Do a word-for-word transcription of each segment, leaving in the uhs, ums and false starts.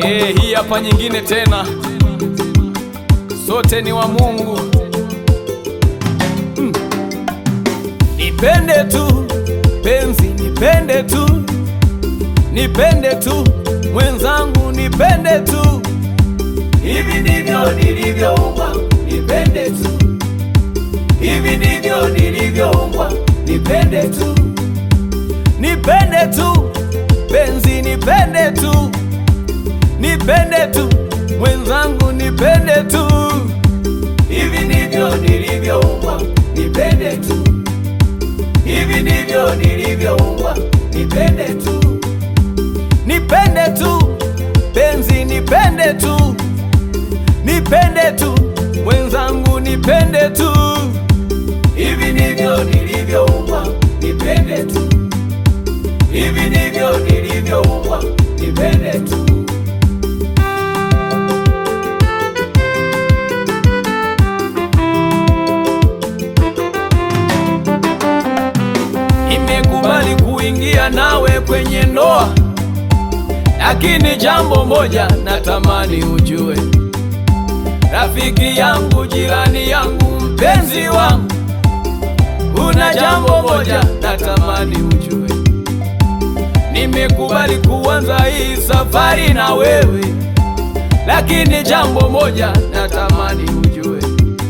Eh, hii hapa nyingine tena, sote ni wa Mungu. mm. Nipende tu penzi, nipende tu, nipende tu mwenzangu, nipende tu, hivi ndivyo nilivyoumbwa, nipende tu, hivi ndivyo nilivyoumbwa, nipende tu, nipende tu penzi, nipende tu, nipende tu mwenzangu, nipende tu, hivi ndivyo nilivyoumbwa, nipende tu, hivi ndivyo nilivyoumbwa, nipende tu, nipende tu penzi, nipende tu, nipende tu mwenzangu, nipende tu, hivi ndivyo nilivyoumbwa, nipende tu, hivi ndivyo nilivyoumbwa, nipende tu. Nimekubali kuingia nawe kwenye ndoa, lakini jambo moja natamani ujue, rafiki yangu, jirani yangu, mpenzi wangu, kuna jambo moja natamani ujue. Nimekubali kuanza hii safari na wewe, lakini jambo moja natamani ujue,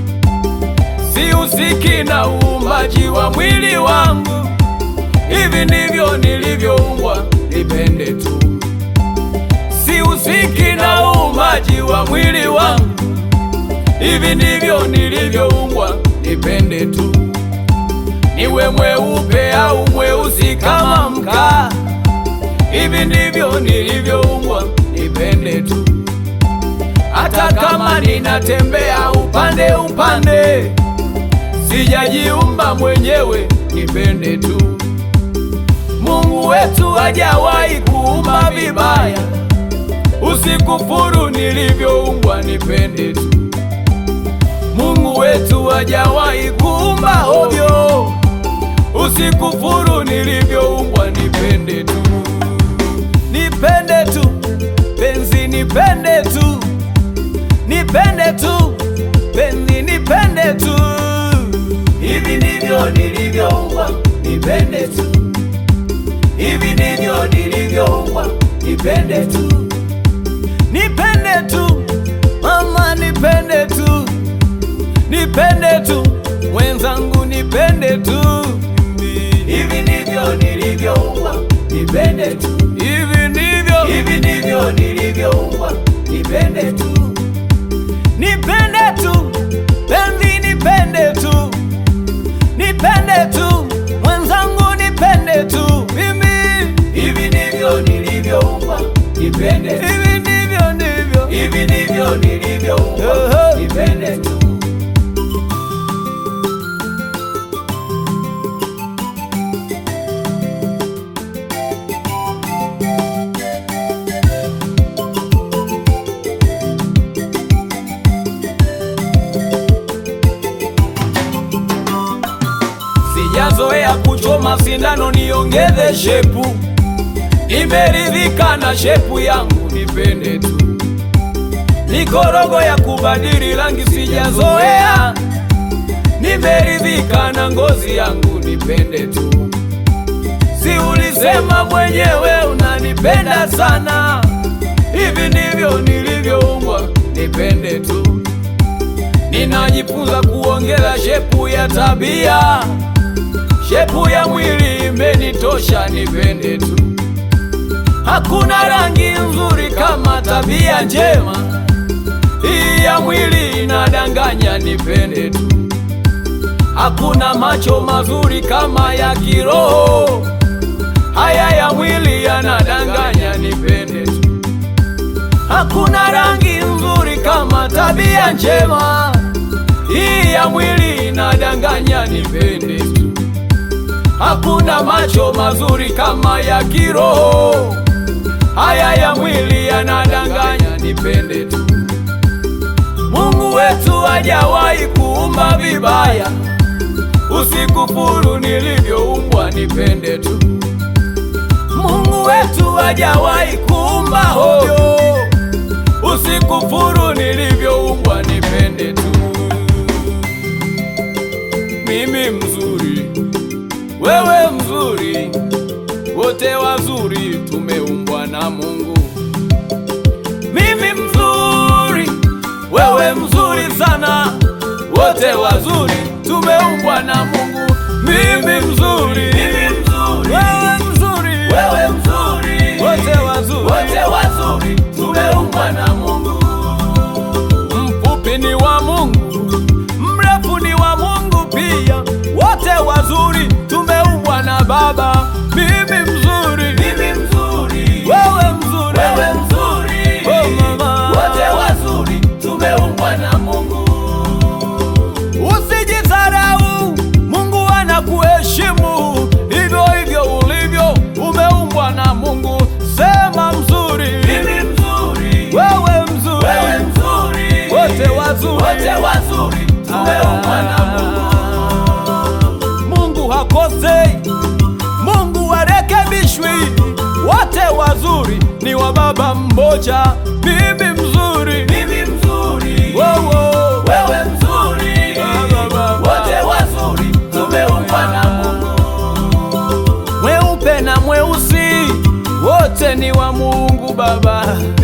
sihusiki na uumbaji wa mwili wangu, hivi ndivyo nilivyoumbwa, nipende tu, sihusiki na uumbaji wa mwili wangu, hivi ndivyo nilivyoumbwa, nipende tu, niwe mweupe au mweusi kama mkaa, hivi ndivyo nilivyoumbwa, nipende tu, hata kama ninatembea upande upande, sijajiumba mwenyewe, nipende tu. Mungu wetu hajawahi kuumba vibaya, usikufuru nilivyoumbwa, nipende tu. Mungu wetu hajawahi kuumba ovyo, usikufuru nilivyoumbwa, nipende tu, nipende tu penzi, nipende tu, nipende tu penzi, nipende tu, hivi ndivyo nilivyoumbwa, nipende tu, hivi ndivyo nilivyoumbwa, nipende tu, nipende tu mama, nipende tu, nipende tu mwenzangu, nipende tu, hivi ndivyo nilivyoumbwa, nipende tu, hivi ndivyo, hivi ndivyo nilivyoumbwa, nipende tu, nipende tu penzi, nipende tu, nipende tu mwenzangu, nipende tu, mimi, hivi ndivyo nilivyoumbwa, nipende tu, hivi ndivyo ndivyo, hivi ndivyo nilivyoumbwa, nipende tu. Sijazoea kuchoma sindano niongeze shepu, nimeridhika na shepu yangu, nipende tu, mikorogo ya kubadili rangi sijazoea, nimeridhika na ngozi yangu, nipende tu, si ulisema mwenyewe unanipenda sana, hivi ndivyo nilivyoumbwa, nipende tu, ninajifunza kuongeza shepu ya tabia, shepu ya mwili imenitosha, nipende tu, hakuna rangi nzuri kama tabia njema, hii ya mwili inadanganya, nipende tu, hakuna macho mazuri kama ya kiroho, haya ya mwili yanadanganya, nipende tu, hakuna rangi nzuri kama tabia njema, hii ya mwili inadanganya, nipende tu, hakuna macho mazuri kama ya kiroho, haya ya mwili yanadanganya, nipende tu. Mungu wetu hajawahi kuumba vibaya, usikufuru nilivyoumbwa, nipende tu. Mungu wetu hajawahi kuumba ovyo, usikufuru nilivyoumbwa, nipende tu. Mimi mzuri, wewe mzuri, wote wazuri, tumeumbwa na Mungu. Mimi mzuri, wewe mzuri sana, wote wazuri, tumeumbwa na Mungu. Mimi mzuri, mimi mzuri, wewe mzuri, wewe mzuri, wote wazuri, wote wazuri, tumeumbwa na Mungu. Mfupi ni wa Mungu, mrefu ni wa Mungu pia, wote wazuri, tumeumbwa na Baba. Mimi mzuri, mimi mzuri, wewe mzuri, wewe mzuri, oh mama, wote wazuri, tumeumbwa na Mungu. Usijidharau, Mungu anakuheshimu hivyo hivyo ulivyo, umeumbwa na Mungu. Sema mzuri, mimi mzuri, wewe mzuri, wewe mzuri, wote wazuri, wote wazuri, tumeumbwa na Mungu. Mungu hakosei, Mungu harekebishwi, wote wazuri, ni wa Baba mmoja. Mimi mzuri, mimi mzuri, wewe wewe mzuri, wote wazuri, tumeumbwa na Mungu. Mweupe na mweusi, wote ni wa Mungu Baba.